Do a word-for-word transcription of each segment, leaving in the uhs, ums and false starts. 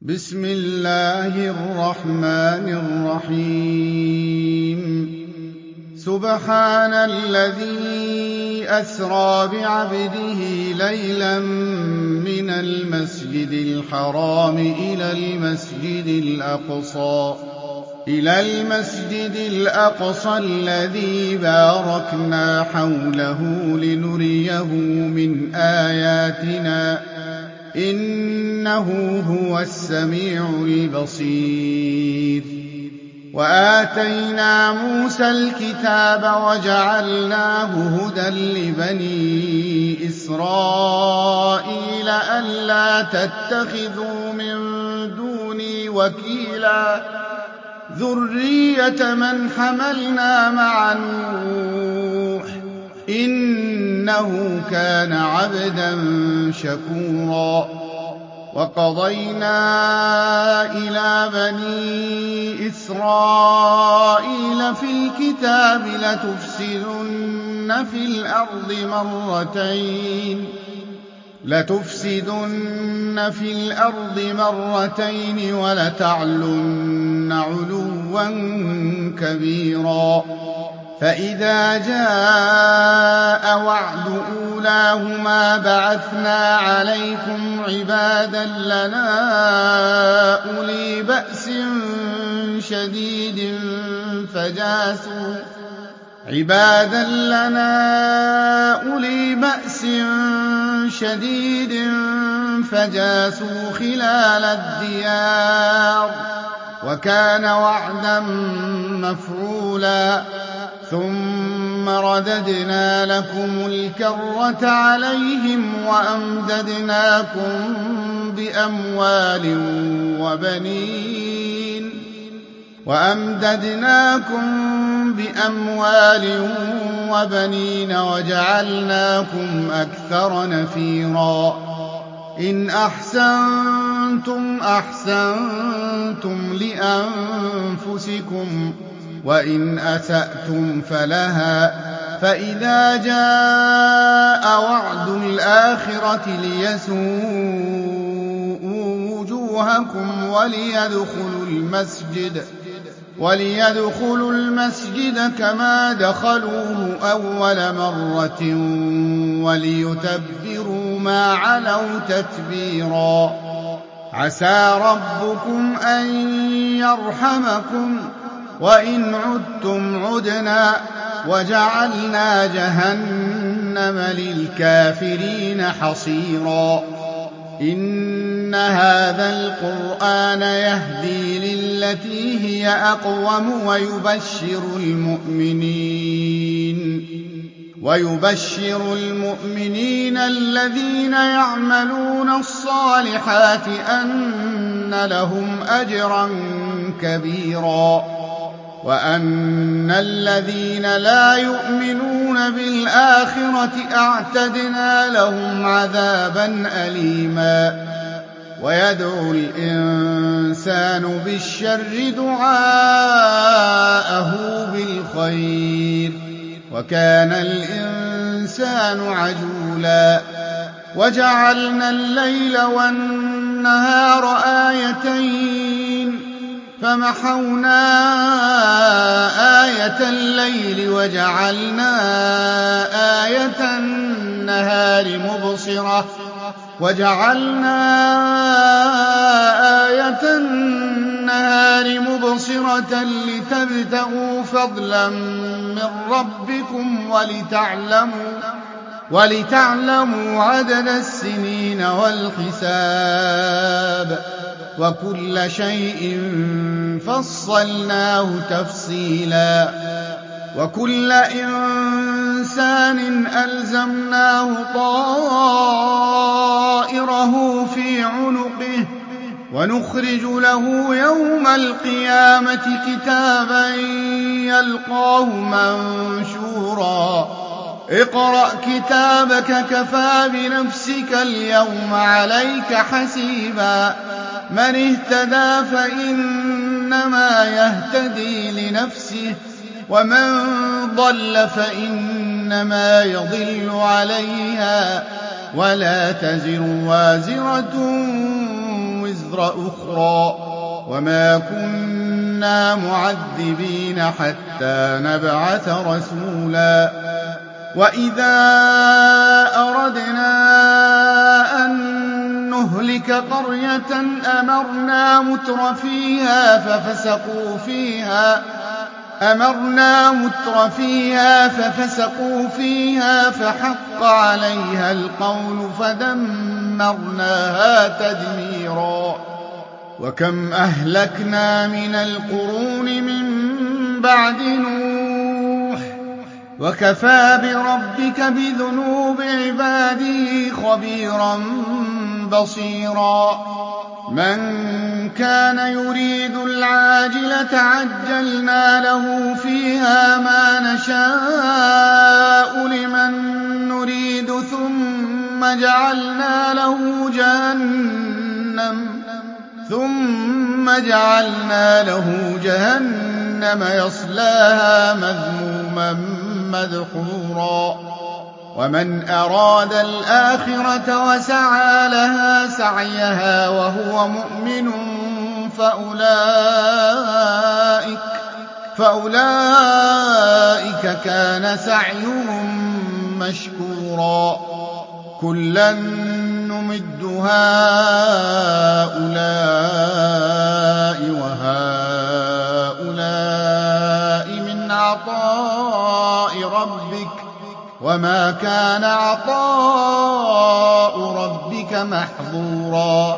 بسم الله الرحمن الرحيم سبحان الذي أسرى بعبده ليلا من المسجد الحرام إلى المسجد الأقصى إلى المسجد الأقصى الذي باركنا حوله لنريه من آياتنا إنه هو السميع البصير وآتينا موسى الكتاب وجعلناه هدى لبني إسرائيل ألا تتخذوا من دوني وكيلا ذرية من حملنا مع نوح إنه كان عبدا شكورا وقضينا إلى بني إسرائيل في الكتاب لتفسدن في الأرض مرتين لتفسدن في الأرض مرتين ولتعلن علوا كبيرا فإذا جاء وعد أولاهما بعثنا عليكم عبادا لنا أولي بأس شديد فجاسوا عبادا لنا أولي بأس شديد فجاسوا خلال الديار وكان وعدا مفعولا ثم رددنا لكم الكرة عليهم وأمددناكم بأموال وبنين وأمددناكم بأموال وبنين وجعلناكم أكثر نفيرا إن أحسنتم أحسنتم لأنفسكم وإن أسأتم فلها فإذا جاء وعد الآخرة ليسوءوا وجوهكم وليدخلوا المسجد وليدخلوا المسجد كما دخلوه أول مرة وليتبروا ما علوا تتبيرا عسى ربكم أن يرحمكم وإن عدتم عدنا وجعلنا جهنم للكافرين حصيرا إن هذا القرآن يهدي للتي هي أقوم ويبشر المؤمنين ويبشر المؤمنين الذين يعملون الصالحات أن لهم أجرا كبيرا وأن الذين لا يؤمنون بالآخرة أعتدنا لهم عذابا أليما ويدعو الإنسان بالشر دعاءه بالخير وكان الإنسان عجولا وجعلنا الليل والنهار آيتين فمحونا آية الليل وجعلنا آية النهار مبصرة وجعلنا آية النهار مبصرة لتبتغوا فضلا من ربكم ولتعلموا ولتعلموا عدد السنين والحساب وكل شيء فصلناه تفصيلا وكل إنسان ألزمناه طائره في عنقه ونخرج له يوم القيامة كتابا يلقاه منشورا اقرأ كتابك كفى بنفسك اليوم عليك حسيبا من اهتدى فإنما يهتدي لنفسه ومن ضل فإنما يضل عليها ولا تزر وازرة وزر وزر أخرى وما كنا معذبين حتى نبعث رسولا وإذا أردنا أن نهلك قرية أمرنا متر فيها ففسقوا فيها أمرنا متر فيها ففسقوا فيها فحق عليها القول فدمرناها تدميرا وكم أهلكنا من القرون من بعد نوح وكفى بربك بذنوب عباده خبيرا بصيرا من كان يريد العاجلة عجلنا له فيها ما نشاء لمن نريد ثم جعلنا له جهنم ثم جعلنا له جهنم يصلاها مذموما مدحورا ومن أراد الآخرة وسعى لها سعيها وهو مؤمن فأولئك, فأولئك كان سعيهم مشكورا كلا نمد هؤلاء وهؤلاء من عطاء ربك وما كان عطاء ربك محظورا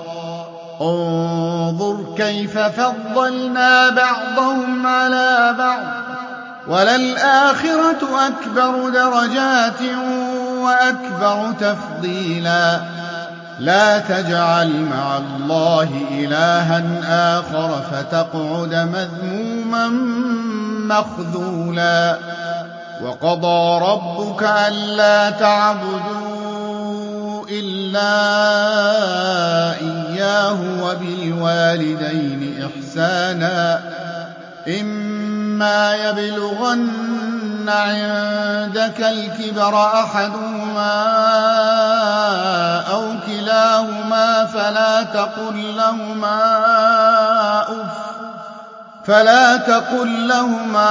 انظر كيف فضلنا بعضهم على بعض وللآخرة أكبر درجات وأكبر تفضيلا لا تجعل مع الله إلها آخر فتقعد مذموما مخذولا وقضى ربك ألا تعبدوا إلا إياه وبالوالدين إحسانا إما يبلغن عندك الكبر أحدهما أو كلاهما فلا تقل لهما أف فلا تقل لهما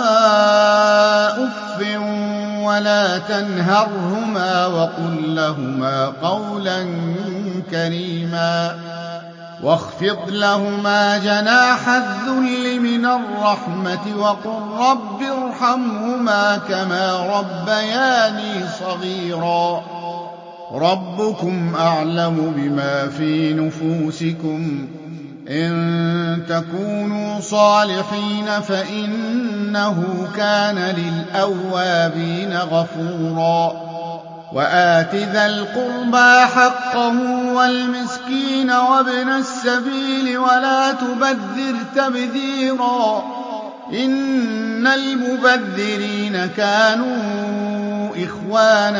أف ولا تنهرهما وقل لهما قولا كريما واخفض لهما جناح الذل من الرحمة وقل رب ارحمهما كما ربياني صغيرا ربكم أعلم بما في نفوسكم إن تكونوا صالحين فإنه كان للأوابين غفورا وآت ذا القربى حقه والمسكين وابن السبيل ولا تبذر تبذيرا إن المبذرين كانوا إخوان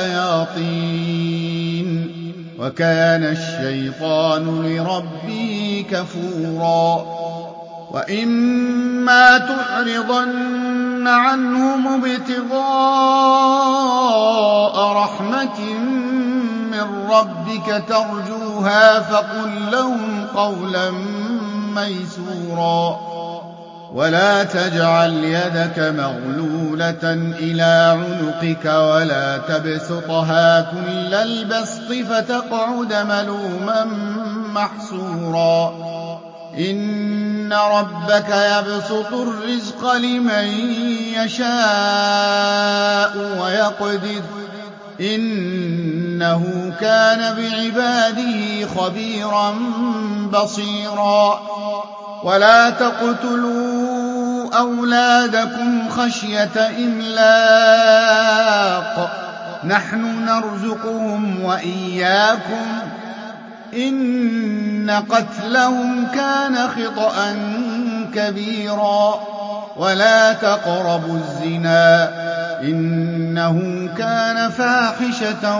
الشياطين وكان الشيطان لربه كفورا وإما تعرضن عنهم ابتغاء رحمة من ربك ترجوها فقل لهم قولا ميسورا ولا تجعل يدك مغلولة إلى عنقك ولا تبسطها كل البسط فتقعد ملوما محسورا إن ربك يبسط الرزق لمن يشاء ويقدر إنه كان بعباده خبيرا بصيرا ولا تقتلوا أولادكم خشية إملاق نحن نرزقهم وإياكم إن قتلهم كان خطأ كبيرا ولا تقربوا الزنا إنه كان فاحشة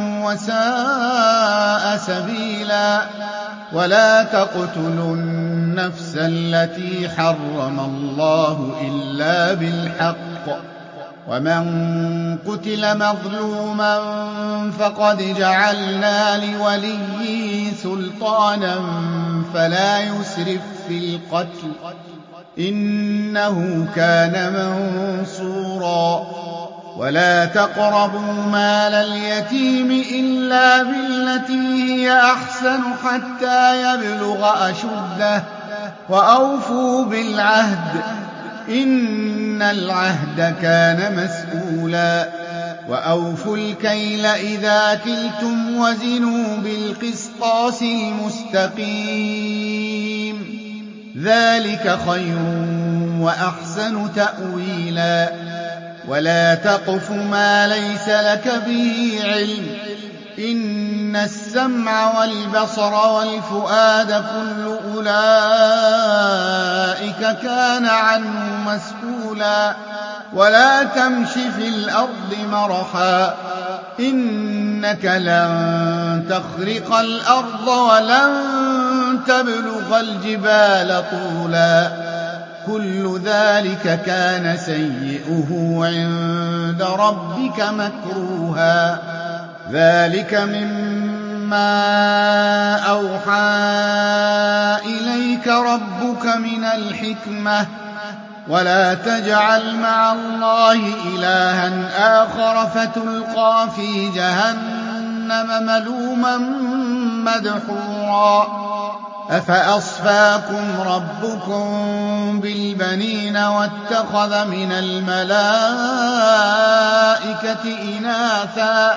وساء سبيلا ولا تقتلوا النفس التي حرم الله إلا بالحق ومن قتل مظلوما فقد جعلنا لوليه سلطانا فلا يسرف في القتل إنه كان منصورا ولا تقربوا مال اليتيم إلا بالتي هي أحسن حتى يبلغ أشده وأوفوا بالعهد إن العهد كان مسؤولا وأوفوا الكيل إذا كلتم وزنوا بالقسطاس المستقيم ذلك خير وأحسن تأويلا ولا تقف ما ليس لك به علم إن السمع والبصر والفؤاد كل أولئك كان عنه مسؤولا ولا تمش في الأرض مرحا إنك لن تخرق الأرض ولن تبلغ الجبال طولا كل ذلك كان سيئه عند ربك مكروها ذلك مما أوحى إليك ربك من الحكمة ولا تجعل مع الله إلها آخر فتلقى في جهنم ملوما مدحورا أفأصفاكم ربكم بالبنين واتخذ من الملائكة إناثا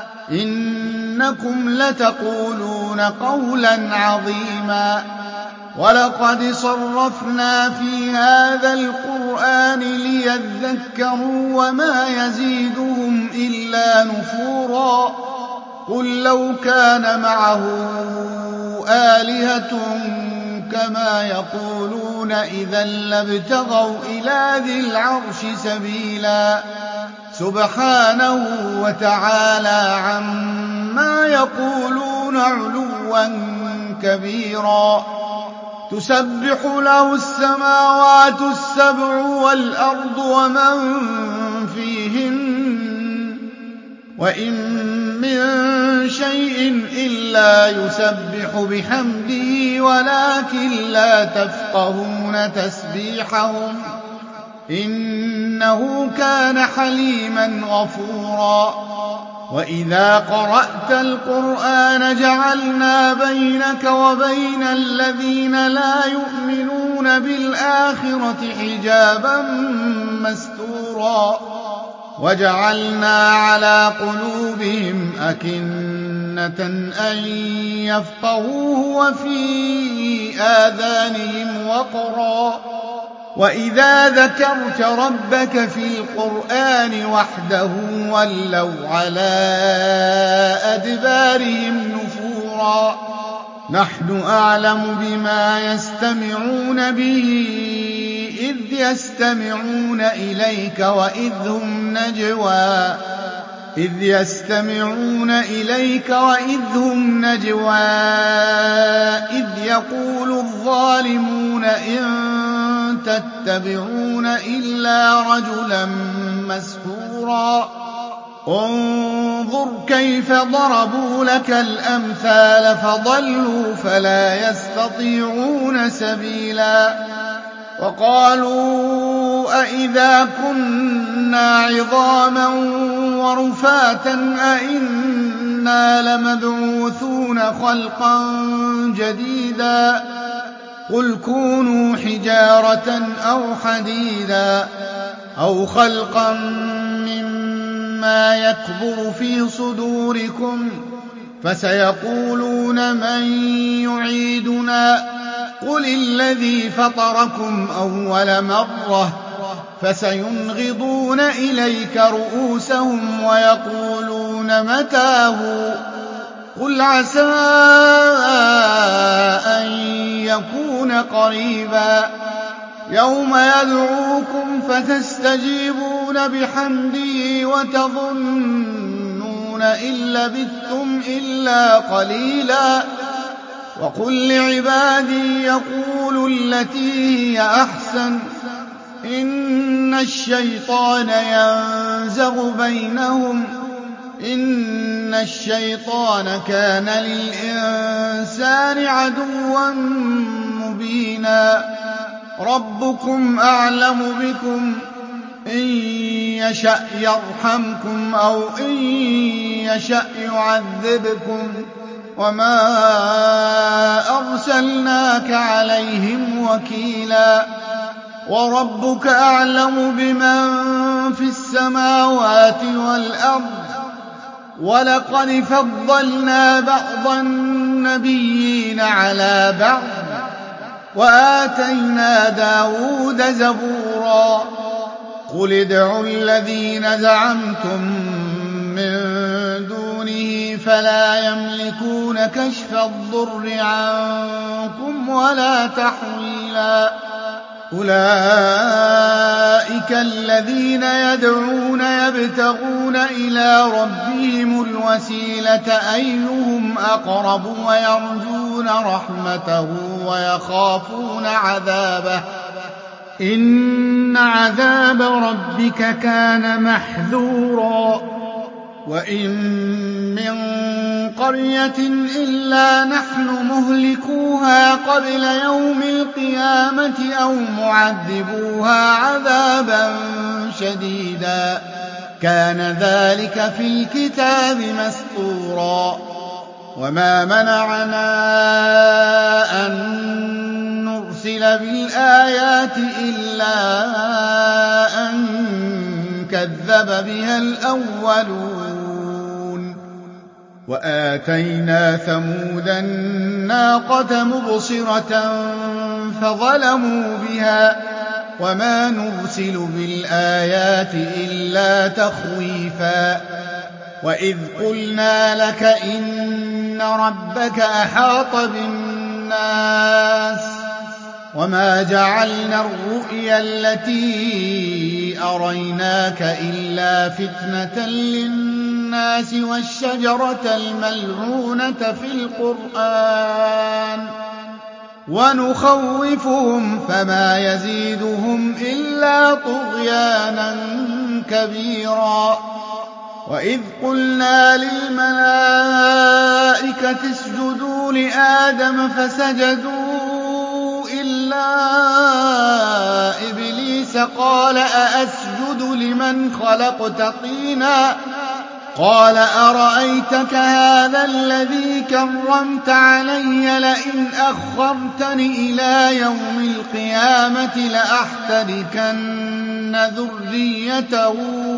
إنكم لتقولون قولا عظيما ولقد صرفنا في هذا القرآن ليذكروا وما يزيدهم إلا نفورا قل لو كان معه آلهة كما يقولون إذا لابتغوا إلى ذي العرش سبيلا سبحانه وتعالى عما يقولون علوا كبيرا تسبح له السماوات السبع والأرض ومن فيهن وإن من شيء إلا يسبح بحمده ولكن لا تفقهون تسبيحهم إنه كان حليما غفورا وإذا قرأت القرآن جعلنا بينك وبين الذين لا يؤمنون بالآخرة حجابا مستورا وجعلنا على قلوبهم أكنة أن يفقهوه وفي آذانهم وقرا وإذا ذكرت ربك في القرآن وحده ولوا على أدبارهم نفورا نحن أعلم بما يستمعون به إذ يستمعون إليك وإذ هم نجوى إذ يستمعون إليك وإذ هم نجوى إذ يقول الظالمون إن تتبعون إلا رجلا مسحورا انظر كيف ضربوا لك الأمثال فضلوا فلا يستطيعون سبيلا وقالوا أئذا كنا عظاما ورفاتا أئنا لمبعوثون خلقا جديدا قل كونوا حجارة أو حديدا أو خلقا مما يكبر في صدوركم فسيقولون من يعيدنا قل الذي فطركم أول مرة فسينغضون إليك رؤوسهم ويقولون متاه قل عسى أن يكون قريبا يوم يدعوكم فتستجيبون بحمده وتظنون إن لبثتم إلا قليلا وقل لعبادي يقولوا التي هي أحسن إن الشيطان ينزغ بينهم إِنَّ الشَّيْطَانَ كَانَ لِلْإِنسَانِ عَدُوًّا مُّبِينًا رَبُّكُمْ أَعْلَمُ بِكُمْ إِن يَشَأْ يَرْحَمْكُمْ أَوْ إِن يَشَأْ يُعَذِّبْكُمْ وَمَا أَرْسَلْنَاكَ عَلَيْهِمْ وَكِيلًا وَرَبُّكَ أَعْلَمُ بِمَن فِي السَّمَاوَاتِ وَالْأَرْضِ وَلَقَدْ فَضَّلْنَا بَعْضَ النَّبِيِّينَ عَلَىٰ بَعْضٍ وَآتَيْنَا دَاوُودَ زَبُورًا قُلِ ادْعُوا الَّذِينَ زَعَمْتُم مِّن دُونِهِ فَلَا يَمْلِكُونَ كَشْفَ الضُّرِّ عَنكُمْ وَلَا تَحْوِيلًا أُولَٰئِكَ الَّذِينَ يَدْعُونَ يَبْتَغُونَ إِلَىٰ رَبِّهِمُ الْوَسِيلَةَ أَيُّهُمْ أَقْرَبُ وَيَرْجُونَ رَحْمَتَهُ وَيَخَافُونَ عَذَابَهُ إِنَّ عَذَابَ رَبِّكَ كَانَ مَحْذُورًا وَإِن مِّن قَرْيَةٍ إِلَّا نَحْنُ مُهْلِكُوهَا قَبْلَ يَوْمِ الْقِيَامَةِ أَوْ مُعَذِّبُوهَا عَذَابًا شَدِيدًا كَانَ ذَٰلِكَ فِي الْكِتَابِ مَسْطُورًا وَمَا مَنَعَنَا أَن نُّرْسِلَ بِالْآيَاتِ إِلَّا أَن كَذَّبَ بِهَا الْأَوَّلُونَ وَآتَيْنَا ثَمُودَ النَّاقَةَ مُبْصِرَةً فَظَلَمُوا بِهَا وَمَا نُرْسِلُ بِالْآيَاتِ إِلَّا تَخْوِيفًا وَإِذْ قُلْنَا لَكَ إِنَّ رَبَّكَ أَحَاطَ بِالنَّاسِ وَمَا جَعَلْنَا الرُّؤْيَا الَّتِي أَرَيْنَاكَ إِلَّا فِتْنَةً لِّلنَّاسِ وَالشَّجَرَةَ الْمَلْعُونَةَ فِي الْقُرْآنِ وَنُخَوِّفُهُمْ فَمَا يَزِيدُهُمْ إِلَّا طُغْيَانًا كَبِيرًا وَإِذْ قُلْنَا لِلْمَلَائِكَةِ اسْجُدُوا لِآدَمَ فَسَجَدُوا إِلَّا إِبْلِيسَ قَالَ أَأَسْجُدُ لِمَنْ خَلَقْتَ طِينًا قَالَ أَرَأَيْتَكَ هَٰذَا الَّذِي كَرَّمْتَ عَلَيَّ لَئِنْ أَخَّرْتَنِ إِلَىٰ يَوْمِ الْقِيَامَةِ لَأَحْتَنِكَنَّ ذُرِّيَّتَهُ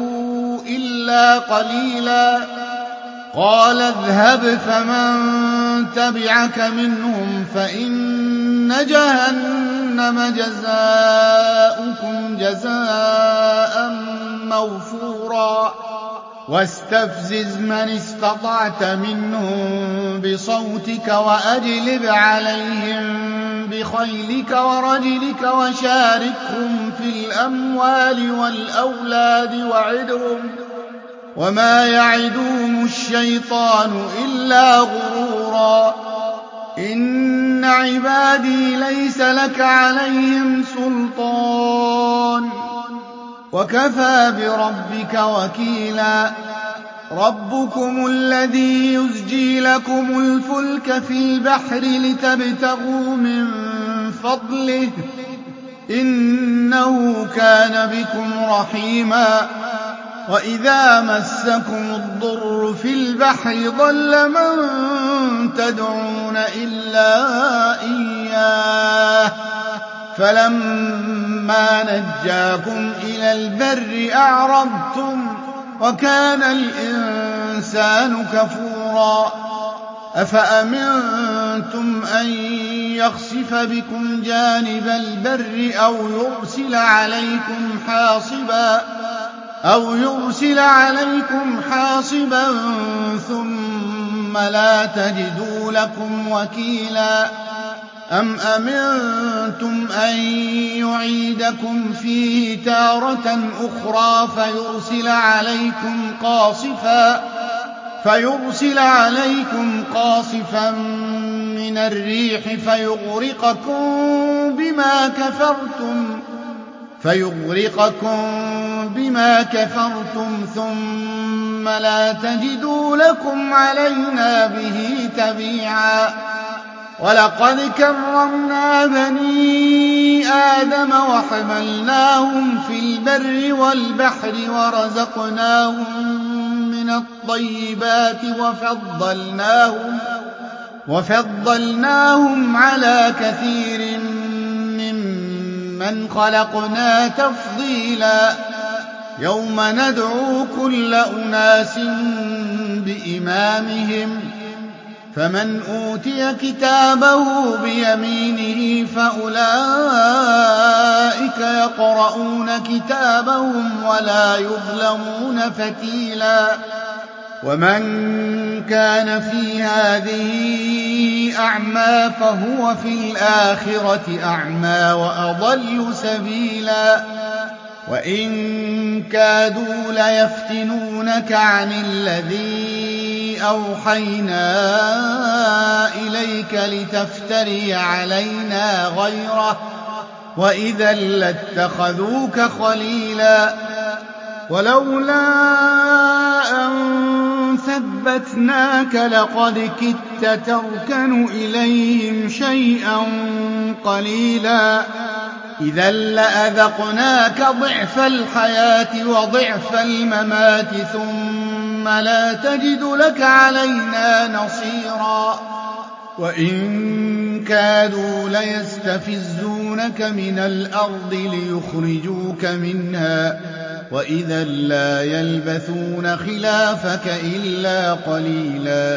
إِلَّا قَلِيلًا قَالَ اذْهَبْ فَمَن تَبِعَكَ مِنْهُمْ فَإِنَّ جَهَنَّمَ جَزَاؤُكُمْ جَزَاءً مَّوْفُورًا وَاسْتَفْزِزْ مَنِ اسْتَطَعْتَ مِنْهُم بِصَوْتِكَ وَأَجْلِبْ عَلَيْهِم بِخَيْلِكَ وَرَجِلِكَ وَشَارِكْهُمْ فِي الْأَمْوَالِ وَالْأَوْلَادِ وَعِدْهُمْ ۚ وَمَا يَعِدُهُمُ الشَّيْطَانُ إِلَّا غُرُورًا إِنَّ عِبَادِي لَيْسَ لَكَ عَلَيْهِمْ سُلْطَانٌ وَكَفَىٰ بِرَبِّكَ وَكِيلًا رَبُّكُمُ الَّذِي يُزْجِي لَكُمُ الْفُلْكَ فِي الْبَحْرِ لِتَبْتَغُوا مِن فَضْلِهِ ۚ إِنَّهُ كَانَ بِكُمْ رَحِيمًا وَإِذَا مَسَّكُمُ الضُّرُّ فِي الْبَحْرِ ضَلَّ مَن تَدْعُونَ إِلَّا إِيَّاهُ فَلَمَّا نَجَّاكُمْ إِلَى الْبَرِّ أَعْرَضْتُمْ ۚ وَكَانَ الْإِنسَانُ كَفُورًا أَفَأَمِنتُمْ أَن يَخْسِفَ بِكُمْ جَانِبَ الْبَرِّ أَوْ يُرْسِلَ عَلَيْكُمْ حَاصِبًا أَوْ يُرْسِلَ عَلَيْكُمْ حَاصِبًا ثُمَّ لَا تَجِدُوا لَكُمْ وَكِيلًا أَمْ أَمِنتُمْ أَن يُعِيدَكُمْ فِيهِ تَارَةً أُخْرَىٰ فَيُرْسِلَ عَلَيْكُمْ قَاصِفًا فَيُرْسِلَ عَلَيْكُمْ قَاصِفًا مِّنَ الرِّيحِ فَيُغْرِقَكُم بِمَا كَفَرْتُمْ فيغرقكم بما كفرتم ثم لا تجدوا لكم علينا به تبيعا ولقد كرمنا بني آدم وحملناهم في البر والبحر ورزقناهم من الطيبات وفضلناهم, وفضلناهم على كثير ممن خلقنا تفضيلا يوم ندعو كل أناس بإمامهم فمن أوتي كتابه بيمينه فأولئك يقرؤون كتابهم ولا يظلمون فتيلا ومن كان في هذه أعمى فهو في الآخرة أعمى وأضل سبيلا وإن كادوا ليفتنونك عن الذي أوحينا إليك لتفتري علينا غيره وإذا لاتخذوك خليلا ولولا أن ثبتناك لقد كدت تركن إليهم شيئا قليلا إذا لأذقناك ضعف الحياة وضعف الممات ثم لا تجد لك علينا نصيرا وإن كادوا ليستفزونك من الأرض ليخرجوك منها وإذا لا يلبثون خلافك إلا قليلا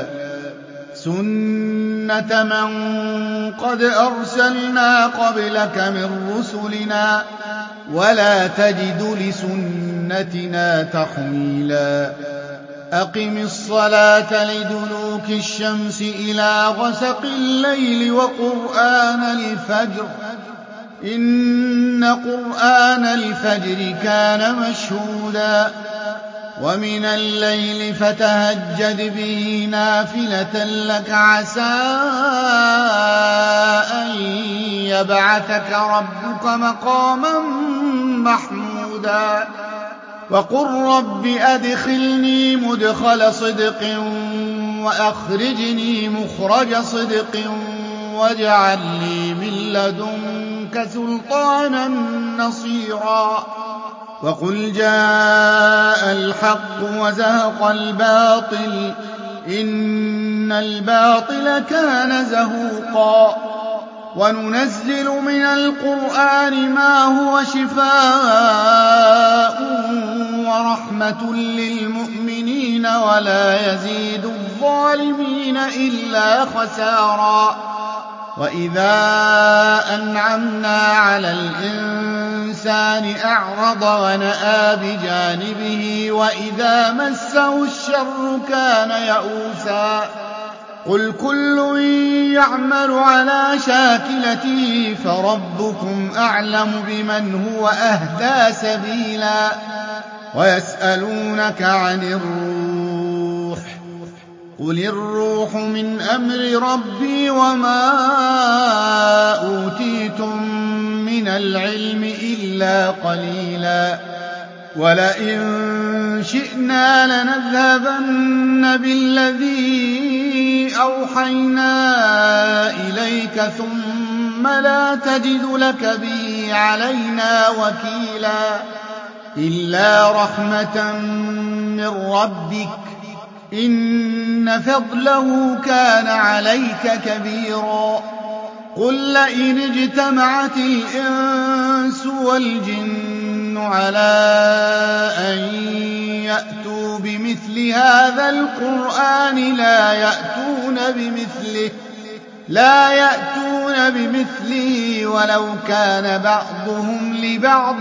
سنة من قد أرسلنا قبلك من رسلنا ولا تجد لسنتنا تحويلا أقم الصلاة لدلوك الشمس إلى غسق الليل وقرآن الفجر إن قرآن الفجر كان مشهودا ومن الليل فتهجد به نافلة لك عسى أن يبعثك ربك مقاما محمودا وقل رب أدخلني مدخل صدق وأخرجني مخرج صدق واجعل لي من لدنك سلطانا نصيرا وقل جاء الحق وزهق الباطل إن الباطل كان زهوقا وننزل من القرآن ما هو شفاء ورحمة للمؤمنين ولا يزيد الظالمين إلا خسارا وإذا أنعمنا على الإنسان أعرض ونأى بجانبه وإذا مسه الشر كان يئوسا قل كل يعمل على شاكلته فربكم أعلم بمن هو أهدى سبيلا ويسألونك عن الروح قل الروح من أمر ربي وما أوتيتم من العلم إلا قليلا ولئن شئنا لنذهبن بالذي أوحينا إليك ثم لا تجد لك به علينا وكيلا إلا رحمة من ربك إن فضله كان عليك كبيرا قل لئن اجتمعت الإنس والجن على أن يأتوا بمثل هذا القرآن لا يأتون بمثله لا يأتون بمثله ولو كان بعضهم لبعض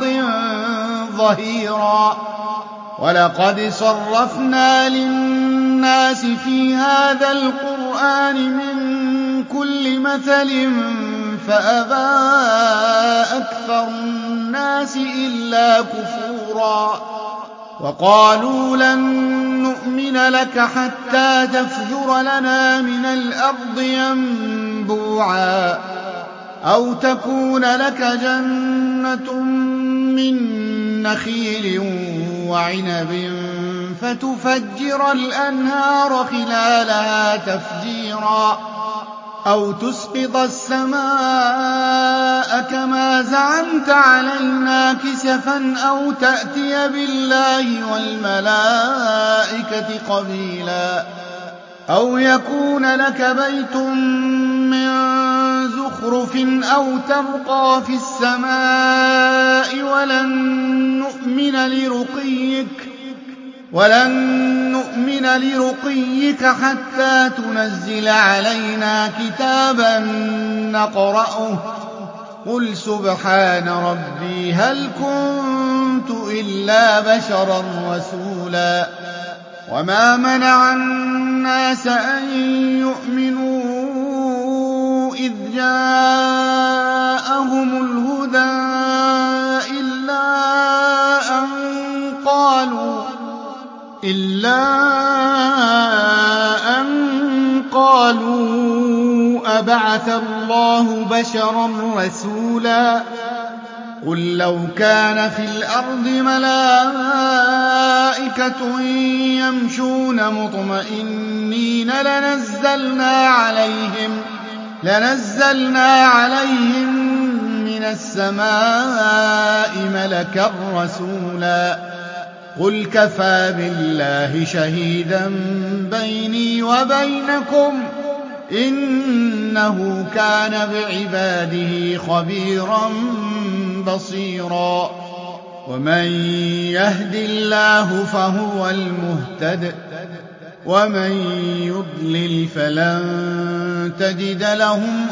ظهيرا ولقد صرفنا للناس في هذا القرآن من كل مثل فأبى أكثر الناس إلا كفورا وقالوا لن نؤمن لك حتى تفجر لنا من الأرض ينبوعا أَوْ تَكُونَ لَكَ جَنَّةٌ مِّن نَّخِيلٍ وَعِنَبٍ فَتُفَجِّرَ الْأَنْهَارَ خِلَالَهَا تَفْجِيرًا أَوْ تُسْقِطَ السَّمَاءَ كَمَا زَعَمْتَ عَلَيْنَا كِسَفًا أَوْ تَأْتِيَ بِاللَّهِ وَالْمَلَائِكَةِ قَبِيلًا أَوْ يَكُونَ لَكَ بَيْتٌ مِّن زُخْرُفٍ أَوْ تَرْقَىٰ فِي السَّمَاءِ وَلَن نُّؤْمِنَ لِرُقِيِّكَ وَلَن نُّؤْمِنَ لِرُقِيِّكَ حَتَّىٰ تُنَزِّلَ عَلَيْنَا كِتَابًا نَّقْرَؤُهُ ۗ قُلْ سُبْحَانَ رَبِّي هَلْ كُنتُ إِلَّا بَشَرًا رَّسُولًا وَمَا مَنَعَ النَّاسَ أَن يُؤْمِنُوا إِذْ جَاءَهُمُ الْهُدَىٰ إِلَّا أَن قَالُوا إِلَّا أَن قَالُوا أَبَعَثَ اللَّهُ بَشَرًا رَّسُولًا قُل لَّوْ كَانَ فِي الْأَرْضِ مَلَائِكَةٌ يَمْشُونَ مُطْمَئِنِّينَ لَنَزَّلْنَا عَلَيْهِم لَنَزَّلْنَا عَلَيْهِم مِّنَ السَّمَاءِ مَلَكًا رَّسُولًا قُلْ كَفَىٰ بِاللَّهِ شَهِيدًا بَيْنِي وَبَيْنَكُمْ ۚ إِنَّهُ كَانَ بِعِبَادِهِ خَبِيرًا بَصِيرًا وَمَن يَهْدِ اللَّهُ فَهُوَ الْمُهْتَدِ ۖ وَمَن يُضْلِلْ فَلَن تَجِدَ لَهُمْ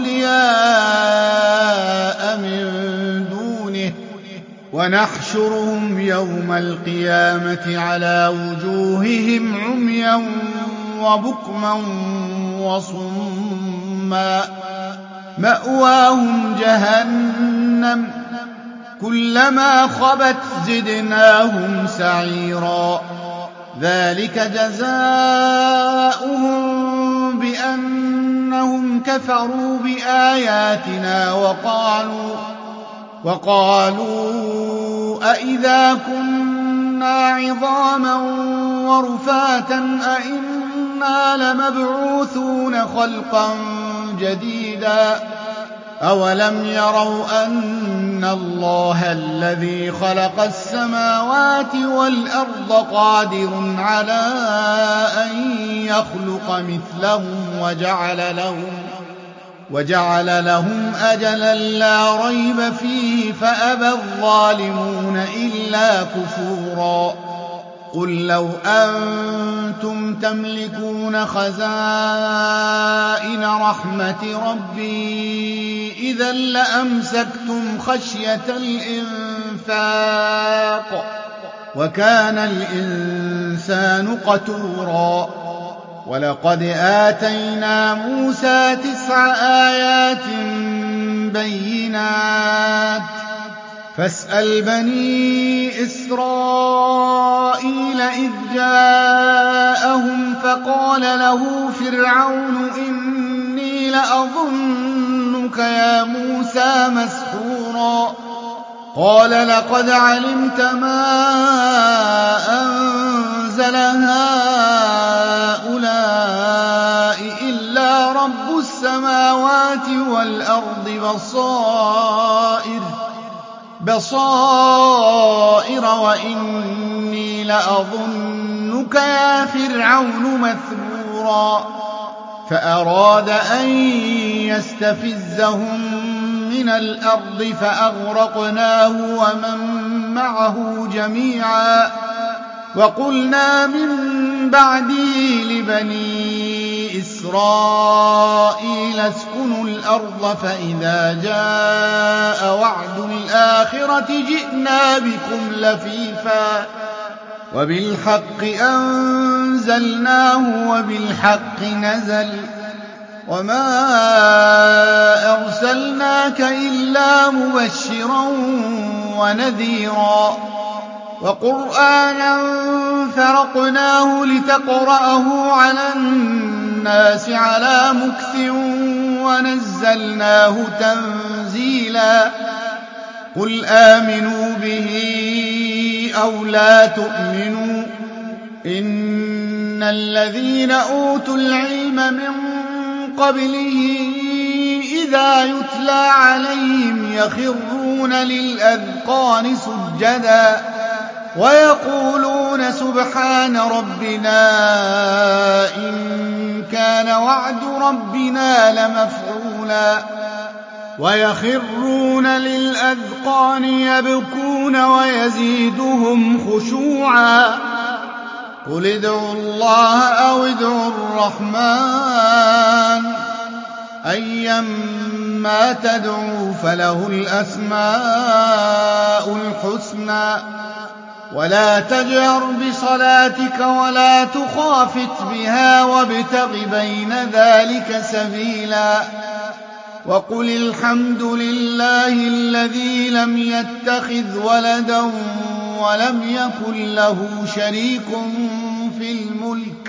أَوْلِيَاءَ مِن دُونِهِ ۖ وَنَحْشُرُهُمْ يَوْمَ الْقِيَامَةِ عَلَىٰ وُجُوهِهِمْ عُمْيًا وَبُكْمًا وَصُمًّا مَّأْوَاهُمْ جَهَنَّمُ كُلَّمَا خَبَتْ زِدْنَاهُمْ سَعِيرًا ذَٰلِكَ جَزَاؤُهُم بِأَنَّهُمْ كَفَرُوا بِآيَاتِنَا وَقَالُوا وَقَالُوا أَإِذَا كُنَّا عِظَامًا وَرُفَاتًا أَإِنَّا لَمَبْعُوثُونَ خَلْقًا جَدِيدًا أَوَلَمْ يَرَوْا أَنَّ اللَّهَ الَّذِي خَلَقَ السَّمَاوَاتِ وَالْأَرْضَ قَادِرٌ عَلَىٰ أَن يَخْلُقَ مِثْلَهُمْ وَجَعَلَ لَهُمْ وَجَعَلَ لَهُمْ أَجَلًا لَّا رَيْبَ فِيهِ فَأَبَى الظَّالِمُونَ إِلَّا كُفُورًا قُل لَّوْ أَنتُمْ تَمْلِكُونَ خَزَائِنَ رَحْمَةِ رَبِّي إِذًا لَّأَمْسَكْتُمْ خَشْيَةَ الْإِنفَاقِ ۚ وَكَانَ الْإِنسَانُ قَتُورًا وَلَقَدْ آتَيْنَا مُوسَىٰ تِسْعَ آيَاتٍ بَيِّنَاتٍ فَاسْأَلْ بَنِي إِسْرَائِيلَ إِذْ جَاءَهُمْ فَقَالَ لَهُ فِرْعَوْنُ إِنِّي لَأَظُنُّكَ يَا مُوسَىٰ مَسْحُورًا قَالَ لَقَدْ عَلِمْتَ مَا أَنزَلَ هَٰؤُلَاءِ إِلَّا رَبُّ السَّمَاوَاتِ وَالْأَرْضِ بَصَائِرَ بَصَائِرَ وَإِنِّي لَأَظُنُّكَ يَا فِرْعَوْنُ مَثْبُورًا فَأَرَادَ أَن يَسْتَفِزَّهُم مِّنَ الْأَرْضِ فَأَغْرَقْنَاهُ وَمَن مَّعَهُ جَمِيعًا وَقُلْنَا مِن بَعْدِهِ لِبَنِي إِسْرَائِيلَ اسْكُنُوا الْأَرْضَ فَإِذَا جَاءَ وَعْدُ الْآخِرَةِ جِئْنَا بِكُمْ لَفِيفًا وَبِالْحَقِّ أَنزَلْنَاهُ وَبِالْحَقِّ نَزَلَ وَمَا أَرْسَلْنَاكَ إِلَّا مُبَشِّرًا وَنَذِيرًا وَقُرْآنًا فَرَقْنَاهُ لِتَقْرَأَهُ عَلَى النَّاسِ عَلَىٰ مُكْثٍ وَنَزَّلْنَاهُ تَنزِيلًا قُلْ آمِنُوا بِهِ أَوْ لَا تُؤْمِنُوا ۚ إِنَّ الَّذِينَ أُوتُوا الْعِلْمَ مِن قَبْلِهِ إِذَا يُتْلَىٰ عَلَيْهِمْ يَخِرُّونَ لِلْأَذْقَانِ سُجَّدًا وَيَقُولُونَ سُبْحَانَ رَبِّنَا إِن كَانَ وَعْدُ رَبِّنَا لَمَفْعُولًا وَيَخِرُّونَ لِلْأَذْقَانِ يَبْكُونَ وَيَزِيدُهُمْ خُشُوعًا ۩ قُلِ ادْعُوا اللَّهَ أَوِ ادْعُوا الرَّحْمَٰنَ أَيًّا مَّا تَدْعُوا فَلَهُ الْأَسْمَاءُ الْحُسْنَىٰ ۚ وَلَا تَجْهَرْ بِصَلَاتِكَ وَلَا تُخَافِتْ بِهَا وَابْتَغِ بَيْنَ ذَٰلِكَ سَبِيلًا وَقُلِ الْحَمْدُ لِلَّهِ الَّذِي لَمْ يَتَّخِذْ وَلَدًا وَلَمْ يَكُن لَّهُ شَرِيكٌ فِي الْمُلْكِ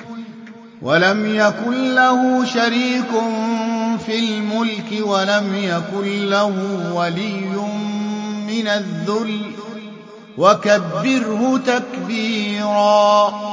وَلَمْ يَكُن لَّهُ وَلِيٌّ مِّنَ الذُّلِّ ۖ وَكَبِّرْهُ تَكْبِيرًا